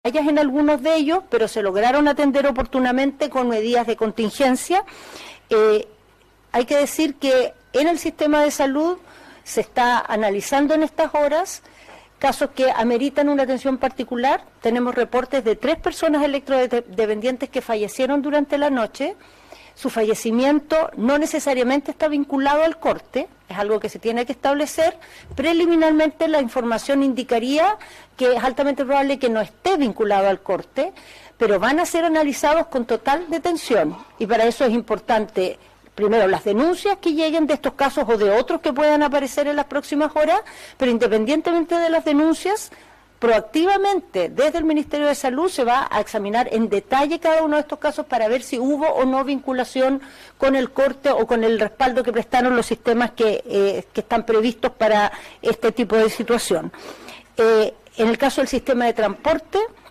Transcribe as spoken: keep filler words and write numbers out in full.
fallas en algunos de ellos, pero se lograron atender oportunamente con medidas de contingencia. Eh, hay que decir que en el sistema de salud se está analizando en estas horas casos que ameritan una atención particular. Tenemos reportes de tres personas electrodependientes que fallecieron durante la noche. Su fallecimiento no necesariamente está vinculado al corte, es algo que se tiene que establecer. Preliminarmente la información indicaría que es altamente probable que no esté vinculado al corte, pero van a ser analizados con total detención, y para eso es importante primero las denuncias que lleguen de estos casos o de otros que puedan aparecer en las próximas horas, pero independientemente de las denuncias, proactivamente desde el Ministerio de Salud se va a examinar en detalle cada uno de estos casos para ver si hubo o no vinculación con el corte o con el respaldo que prestaron los sistemas que, eh, que están previstos para este tipo de situación. Eh, en el caso del sistema de transporte,